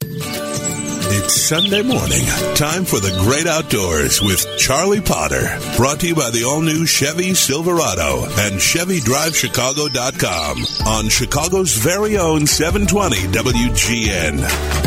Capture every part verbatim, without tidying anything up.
It's Sunday morning. Time for the great outdoors with Charlie Potter. Brought to you by the all-new Chevy Silverado and Chevy Drive Chicago dot com on Chicago's very own seven twenty W G N.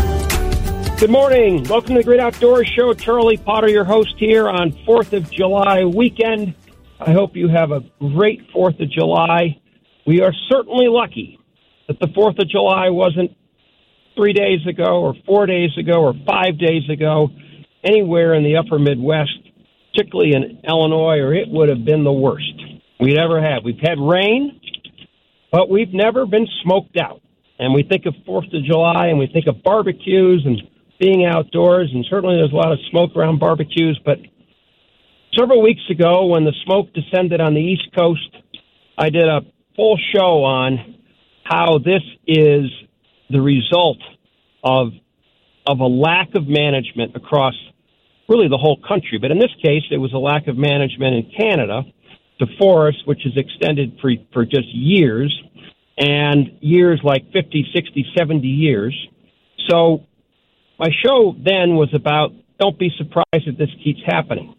Good morning. Welcome to the Great Outdoors Show. Charlie Potter, your host here on fourth of July weekend. I hope you have a great fourth of July. We are certainly lucky that the fourth of July wasn't three days ago or four days ago or five days ago anywhere in the upper Midwest, particularly in Illinois, or it would have been the worst we'd ever had. We've had rain, but we've never been smoked out. And we think of fourth of July and we think of barbecues and being outdoors, and certainly there's a lot of smoke around barbecues, but several weeks ago when the smoke descended on the East Coast, I did a full show on how this is the result of of a lack of management across really the whole country. But in this case, it was a lack of management in Canada, the forest, which is extended for, for just years, and years like fifty, sixty, seventy years. So my show then was about, don't be surprised if this keeps happening.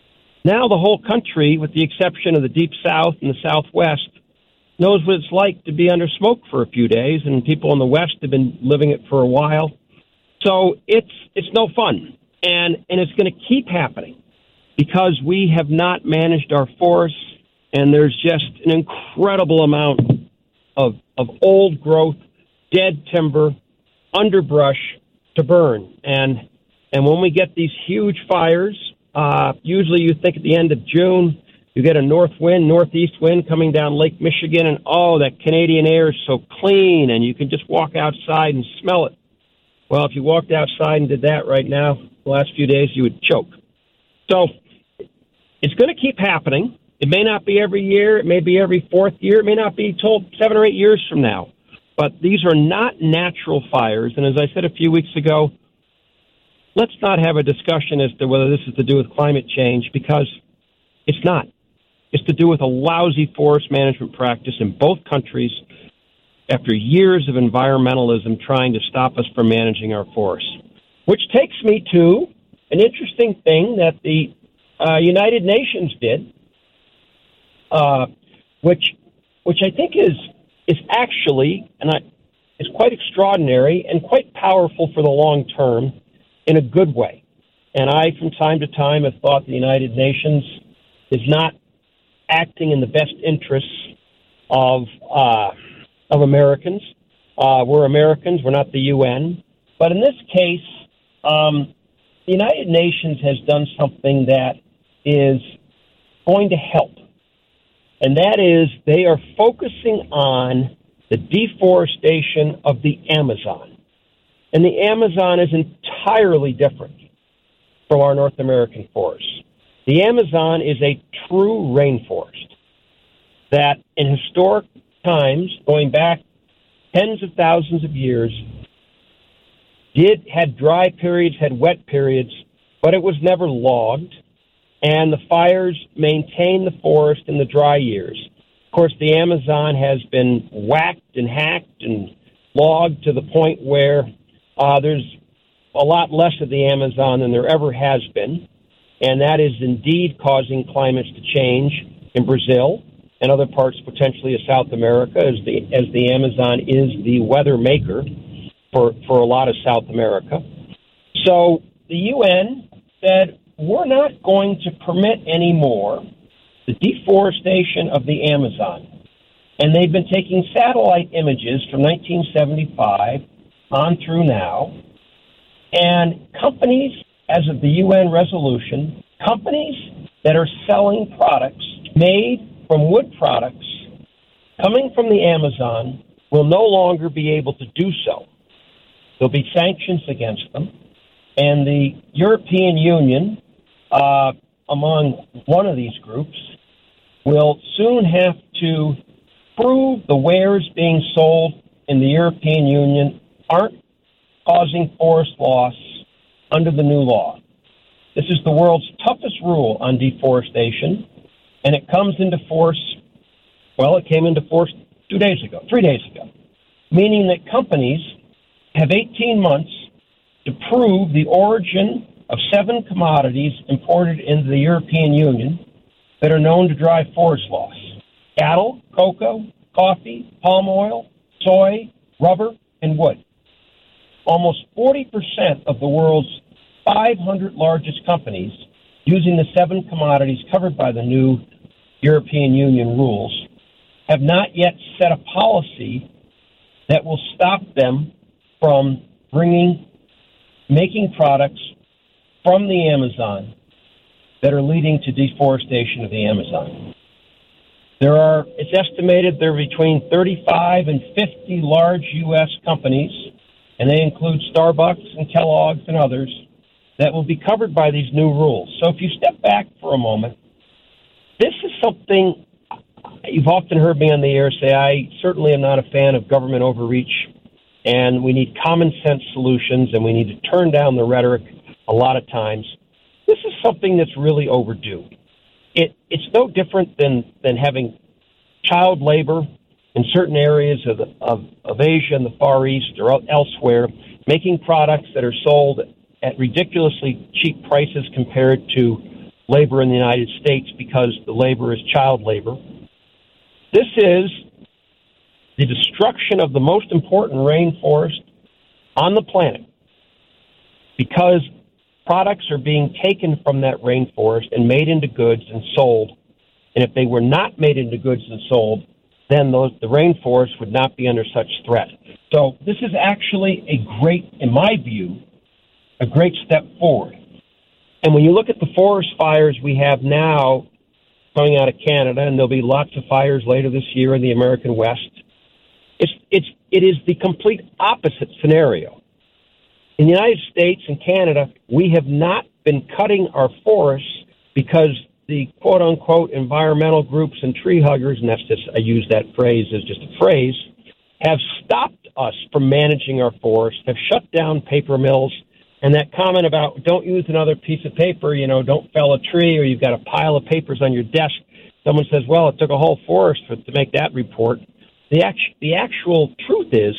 Now the whole country, with the exception of the Deep South and the Southwest, knows what it's like to be under smoke for a few days, and people in the West have been living it for a while. So it's it's no fun, and, and it's going to keep happening because we have not managed our forests, and there's just an incredible amount of of old growth, dead timber, underbrush to burn. And and when we get these huge fires, uh, usually you think at the end of June, you get a north wind, northeast wind coming down Lake Michigan, and oh, that Canadian air is so clean, and you can just walk outside and smell it. Well, if you walked outside and did that right now, the last few days, you would choke. So it's going to keep happening. It may not be every year. It may be every fourth year. It may not be till seven or eight years from now. But these are not natural fires, and as I said a few weeks ago, let's not have a discussion as to whether this is to do with climate change, because it's not. It's to do with a lousy forest management practice in both countries after years of environmentalism trying to stop us from managing our forests. Which takes me to an interesting thing that the uh, United Nations did, uh, which which I think is is actually and I, is quite extraordinary and quite powerful for the long term in a good way. And I, from time to time, have thought the United Nations is not acting in the best interests of uh, of Americans. Uh, we're Americans. We're not the U N. But in this case, um, the United Nations has done something that is going to help. And that is they are focusing on the deforestation of the Amazon. And the Amazon is entirely different from our North American forests. The Amazon is a true rainforest that in historic times, going back tens of thousands of years, did had dry periods, had wet periods, but it was never logged, and the fires maintained the forest in the dry years. Of course, the Amazon has been whacked and hacked and logged to the point where uh, there's a lot less of the Amazon than there ever has been. And that is indeed causing climates to change in Brazil and other parts potentially of South America, as the as the Amazon is the weather maker for, for a lot of South America. So the U N said, we're not going to permit anymore the deforestation of the Amazon. And they've been taking satellite images from nineteen seventy-five on through now. And companies, as of the U N resolution, companies that are selling products made from wood products coming from the Amazon will no longer be able to do so. There'll be sanctions against them. And the European Union, uh, among one of these groups, will soon have to prove the wares being sold in the European Union aren't causing forest loss under the new law. This is the world's toughest rule on deforestation, and it comes into force, well, it came into force two days ago, three days ago, meaning that companies have eighteen months to prove the origin of seven commodities imported into the European Union that are known to drive forest loss: cattle, cocoa, coffee, palm oil, soy, rubber, and wood. Almost forty percent of the world's five hundred largest companies using the seven commodities covered by the new European Union rules have not yet set a policy that will stop them from bringing, making products from the Amazon that are leading to deforestation of the Amazon. There are, it's estimated there are between thirty-five and fifty large U S companies, and they include Starbucks and Kellogg's and others, that will be covered by these new rules. So if you step back for a moment, this is something you've often heard me on the air say. I certainly am not a fan of government overreach, and we need common sense solutions, and we need to turn down the rhetoric a lot of times. This is something that's really overdue. It, it's no different than, than having child labor in certain areas of, the, of, of Asia and the Far East or elsewhere, making products that are sold at ridiculously cheap prices compared to labor in the United States because the labor is child labor. This is the destruction of the most important rainforest on the planet because products are being taken from that rainforest and made into goods and sold. And if they were not made into goods and sold, then those, the rainforest would not be under such threat. So this is actually a great, in my view, a great step forward. And when you look at the forest fires we have now coming out of Canada, and there'll be lots of fires later this year in the American West, it's, it's, it is the complete opposite scenario. In the United States and Canada, we have not been cutting our forests because the quote-unquote environmental groups and tree huggers, and that's just, I use that phrase as just a phrase, have stopped us from managing our forests, have shut down paper mills. And that comment about don't use another piece of paper, you know, don't fell a tree, or you've got a pile of papers on your desk. Someone says, well, it took a whole forest for, to make that report. The, act- the actual truth is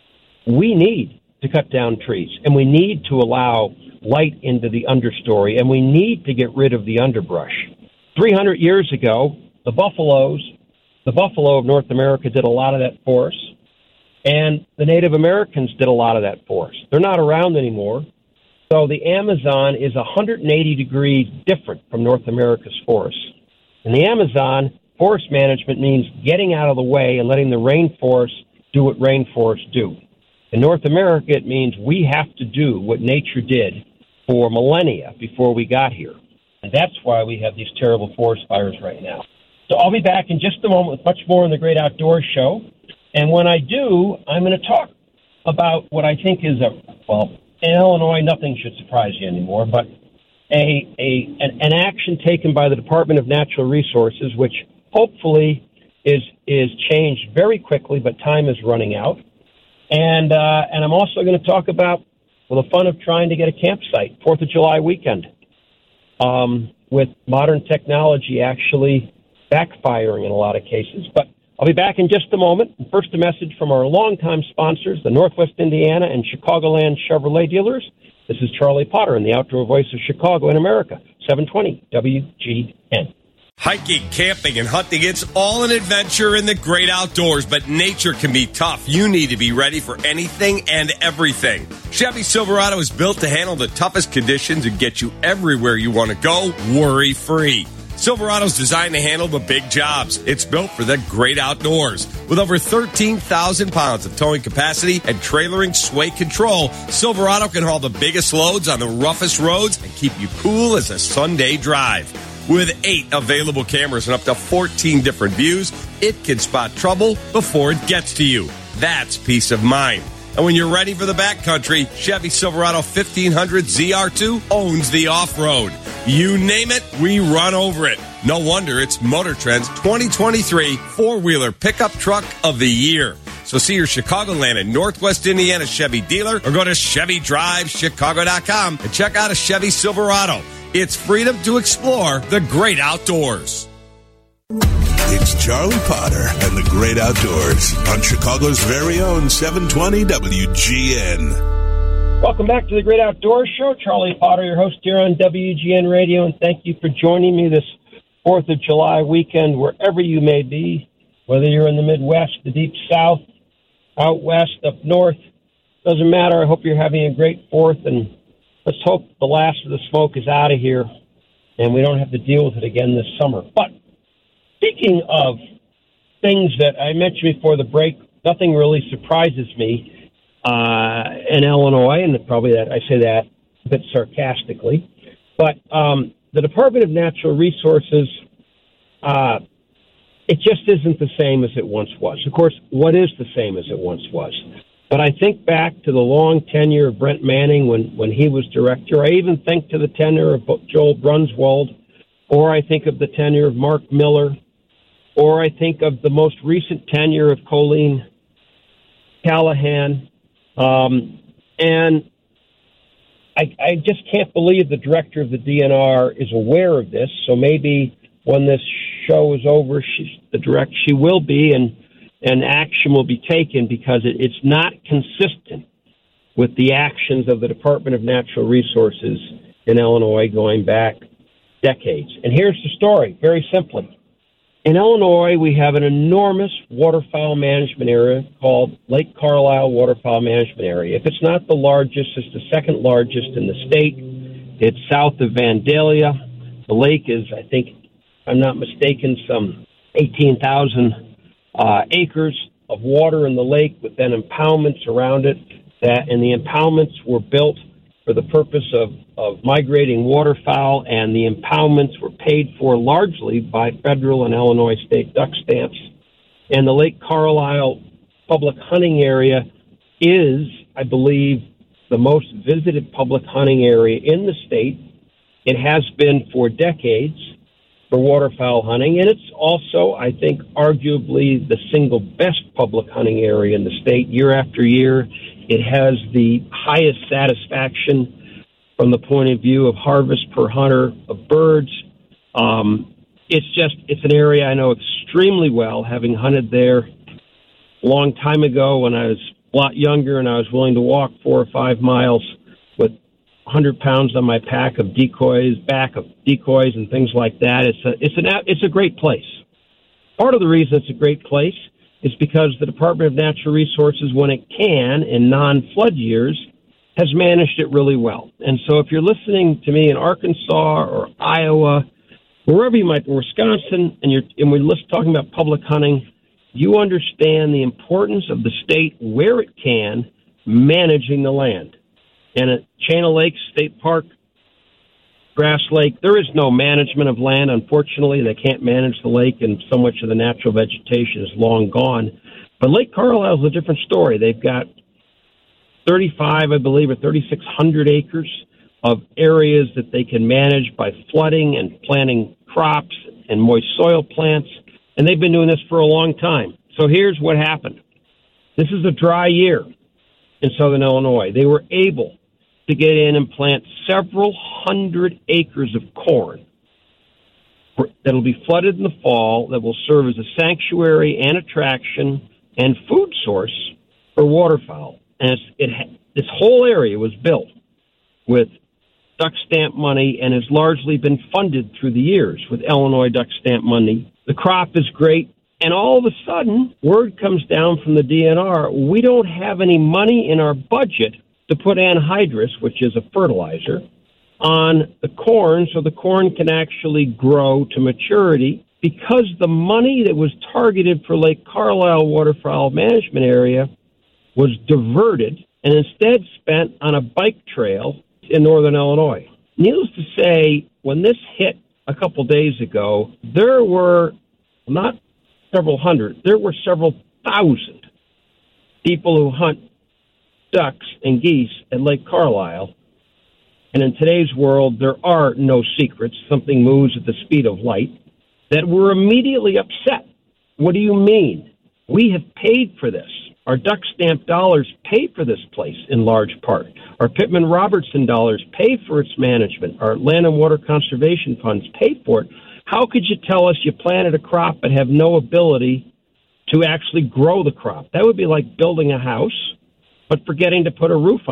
we need to cut down trees, and we need to allow light into the understory, and we need to get rid of the underbrush. three hundred years ago, the buffaloes, the buffalo of North America did a lot of that for us, and the Native Americans did a lot of that for us. They're not around anymore. So the Amazon is one hundred eighty degrees different from North America's forests. In the Amazon, forest management means getting out of the way and letting the rainforest do what rainforests do. In North America, it means we have to do what nature did for millennia before we got here. And that's why we have these terrible forest fires right now. So I'll be back in just a moment with much more on the Great Outdoors Show. And when I do, I'm going to talk about what I think is a, well, in Illinois, nothing should surprise you anymore, but a, a an, an action taken by the Department of Natural Resources, which hopefully is is changed very quickly, but time is running out. And uh, and I'm also going to talk about, well, the fun of trying to get a campsite, Fourth of July weekend, um, with modern technology actually backfiring in a lot of cases. But I'll be back in just a moment. First, a message from our longtime sponsors, the Northwest Indiana and Chicagoland Chevrolet dealers. This is Charlie Potter in the outdoor voice of Chicago in America, seven twenty W G N. Hiking, camping, and hunting, it's all an adventure in the great outdoors, but nature can be tough. You need to be ready for anything and everything. Chevy Silverado is built to handle the toughest conditions and get you everywhere you want to go, worry-free. Silverado's designed to handle the big jobs. It's built for the great outdoors. With over thirteen thousand pounds of towing capacity and trailering sway control, Silverado can haul the biggest loads on the roughest roads and keep you cool as a Sunday drive. With eight available cameras and up to fourteen different views, it can spot trouble before it gets to you. That's peace of mind. And when you're ready for the backcountry, Chevy Silverado fifteen hundred Z R two owns the off-road. You name it, we run over it. No wonder it's Motor Trend's twenty twenty-three four-wheeler pickup truck of the year. So see your Chicagoland and Northwest Indiana Chevy dealer or go to Chevy Drive Chicago dot com and check out a Chevy Silverado. It's freedom to explore the great outdoors. It's Charlie Potter and the Great Outdoors on Chicago's very own seven twenty W G N. Welcome back to the Great Outdoors Show. Charlie Potter, your host here on W G N Radio, and thank you for joining me this fourth of July weekend, wherever you may be, whether you're in the Midwest, the Deep South, out west, up north. Doesn't matter. I hope you're having a great fourth, and let's hope the last of the smoke is out of here and we don't have to deal with it again this summer. But speaking of things that I mentioned before the break, nothing really surprises me uh, in Illinois, and probably that I say that a bit sarcastically. But um, the Department of Natural Resources, uh, it just isn't the same as it once was. Of course, what is the same as it once was? But I think back to the long tenure of Brent Manning when, when he was director. I even think to the tenure of Joel Brunswold, or I think of the tenure of Mark Miller, or I think of the most recent tenure of Colleen Callahan. Um, and I, I just can't believe the director of the D N R is aware of this. So maybe when this show is over, she's the direct, she will be, and and action will be taken, because it, it's not consistent with the actions of the Department of Natural Resources in Illinois going back decades. And here's the story, very simply. In Illinois, we have an enormous waterfowl management area called Lake Carlisle Waterfowl Management Area. If it's not the largest, it's the second largest in the state. It's south of Vandalia. The lake is, I think, if I'm not mistaken, some eighteen thousand Uh, acres of water in the lake, with then impoundments around it. That and the impoundments were built for the purpose of, of migrating waterfowl, and the impoundments were paid for largely by federal and Illinois state duck stamps. And the Lake Carlisle public hunting area is, I believe, the most visited public hunting area in the state. It has been for decades for waterfowl hunting, and it's also, I think, arguably the single best public hunting area in the state. Year after year, it has the highest satisfaction from the point of view of harvest per hunter of birds. Um, it's just, it's an area I know extremely well, having hunted there a long time ago when I was a lot younger and I was willing to walk four or five miles with one hundred pounds on my pack of decoys, back of decoys and things like that. It's a, it's an, it's a great place. Part of the reason it's a great place is because the Department of Natural Resources, when it can, in non-flood years, has managed it really well. And so if you're listening to me in Arkansas or Iowa, wherever you might be, Wisconsin, and you're, and we're talking about public hunting, you understand the importance of the state, where it can, managing the land. And at Chain of Lakes State Park, Grass Lake, there is no management of land. Unfortunately, they can't manage the lake, and so much of the natural vegetation is long gone. But Lake Carlisle is a different story. They've got thirty-five, I believe, or thirty-six hundred acres of areas that they can manage by flooding and planting crops and moist soil plants, and they've been doing this for a long time. So here's what happened. This is a dry year in southern Illinois. They were able to get in and plant several hundred acres of corn that'll be flooded in the fall, that will serve as a sanctuary and attraction and food source for waterfowl. And it's, it, this whole area was built with duck stamp money and has largely been funded through the years with Illinois duck stamp money. The crop is great. And all of a sudden, word comes down from the D N R, we don't have any money in our budget to put anhydrous, which is a fertilizer, on the corn so the corn can actually grow to maturity, because the money that was targeted for Lake Carlisle Waterfowl Management Area was diverted and instead spent on a bike trail in northern Illinois. Needless to say, when this hit a couple days ago, there were not several hundred, there were several thousand people who hunt ducks and geese at Lake Carlisle. And in today's world, there are no secrets. Something moves at the speed of light. That were immediately upset. What do you mean? We have paid for this. Our duck stamp dollars pay for this place in large part. Our Pittman Robertson dollars pay for its management. Our land and water conservation funds pay for it. How could you tell us you planted a crop but have no ability to actually grow the crop? That would be like building a house, but forgetting to put a roof on it.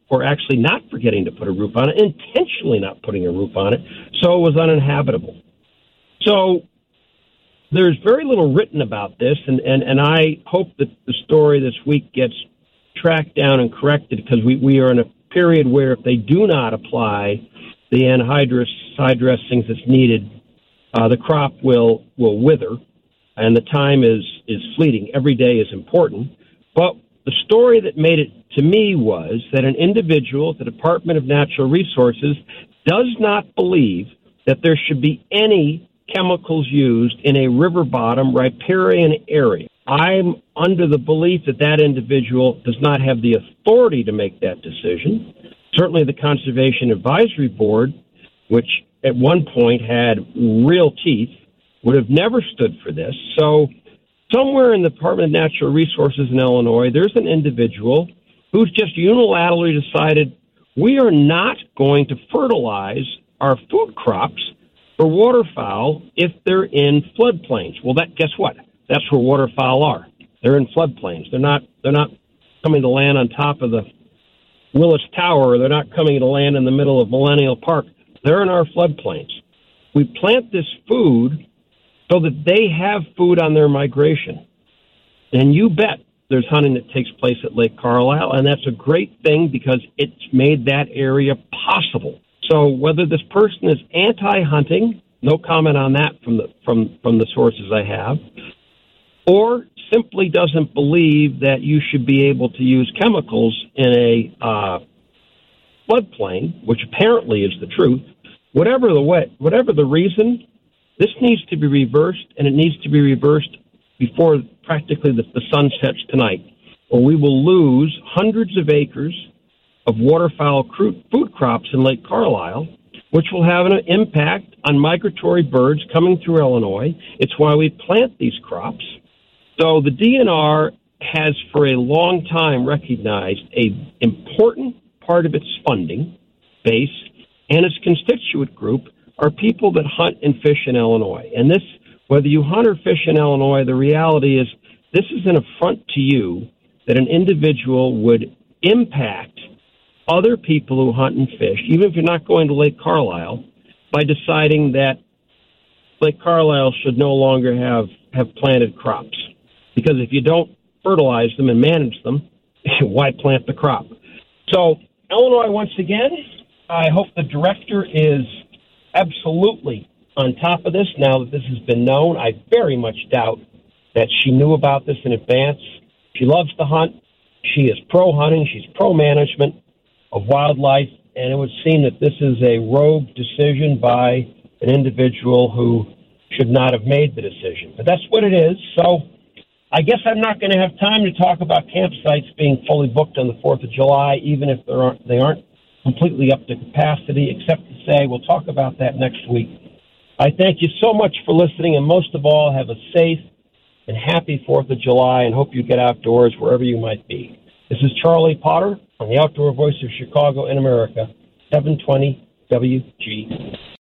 or actually not forgetting to put a roof on it, intentionally not putting a roof on it, so it was uninhabitable. So there's very little written about this, and, and, and I hope that the story this week gets tracked down and corrected, because we, we are in a period where if they do not apply the anhydrous side dressings that's needed, uh, the crop will will wither, and the time is, is fleeting. Every day is important. But the story that made it to me was that an individual at the Department of Natural Resources does not believe that there should be any chemicals used in a river bottom riparian area. I'm under the belief that that individual does not have the authority to make that decision. Certainly the Conservation Advisory Board, which at one point had real teeth, would have never stood for this. So somewhere in the Department of Natural Resources in Illinois, there's an individual who's just unilaterally decided we are not going to fertilize our food crops for waterfowl if they're in floodplains. Well, that guess what? That's where waterfowl are. They're in floodplains. They're not. They're not coming to land on top of the Willis Tower. Or they're not coming to land in the middle of Millennial Park. They're in our floodplains. We plant this food so that they have food on their migration. And you bet there's hunting that takes place at Lake Carlisle, and that's a great thing because it's made that area possible. So whether this person is anti-hunting, no comment on that from the from, from the sources I have, or simply doesn't believe that you should be able to use chemicals in a uh, floodplain, which apparently is the truth, whatever the way, whatever the reason, this needs to be reversed, and it needs to be reversed before practically the, the sun sets tonight, or we will lose hundreds of acres of waterfowl food crops in Lake Carlisle, which will have an impact on migratory birds coming through Illinois. It's why we plant these crops. So the D N R has for a long time recognized an important part of its funding base and its constituent group are people that hunt and fish in Illinois. And this, whether you hunt or fish in Illinois, the reality is this is an affront to you that an individual would impact other people who hunt and fish, even if you're not going to Lake Carlisle, by deciding that Lake Carlisle should no longer have, have planted crops. Because if you don't fertilize them and manage them, why plant the crop? So, Illinois, once again, I hope the director is absolutely on top of this now that this has been known. I very much doubt that she knew about this in advance. She loves to hunt. She is pro-hunting. She's pro-management of wildlife, and it would seem that this is a rogue decision by an individual who should not have made the decision. But that's what it is. So I guess I'm not going to have time to talk about campsites being fully booked on the fourth of July, even if there aren't, they aren't completely up to capacity, except to say we'll talk about that next week. I thank you so much for listening, and most of all, have a safe and happy fourth of July, and hope you get outdoors wherever you might be. This is Charlie Potter on the Outdoor Voice of Chicago in America, seven twenty W G.